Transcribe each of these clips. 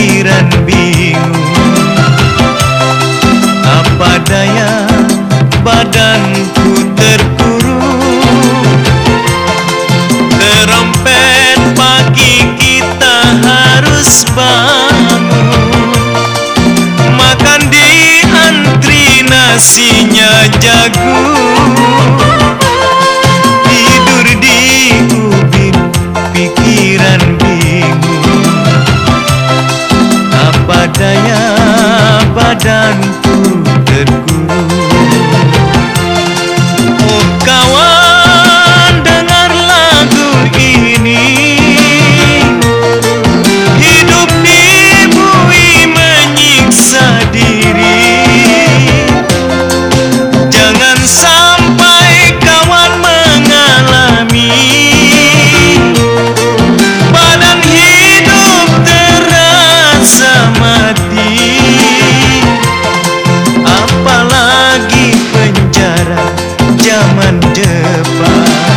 pikiran bingung. Apa daya badanku terkurung, terempet pagi kita harus bangun. Makan di antri nasinya jagung, tidur di ubin pikiran bingung. Apa daya badanku terkurung. Oh kawan, dengar lagu ini. Hidup dibui menyiksa diri. Jangan sampai kawan mengalami badan hidup terasa mati. Apalagi penjara zaman depan.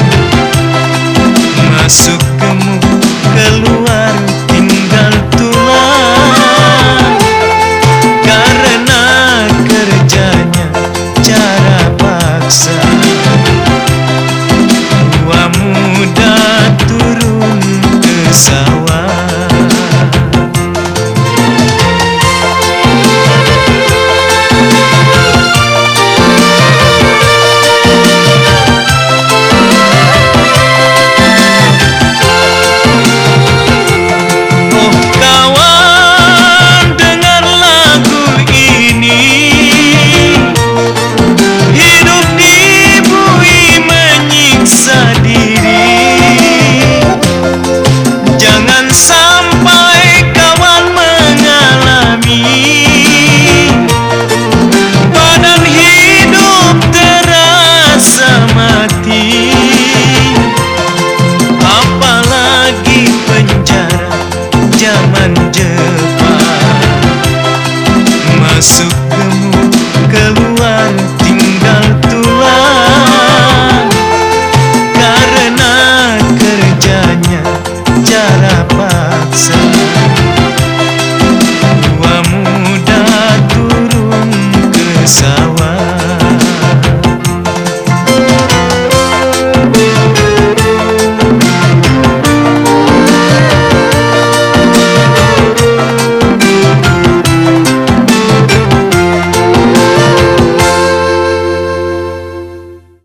Masuk gemuk, keluar tinggal tulang. Karena kerjanya cara paksa. Tua muda turun ke sawah. Apalagi penjara zaman depan. Masuk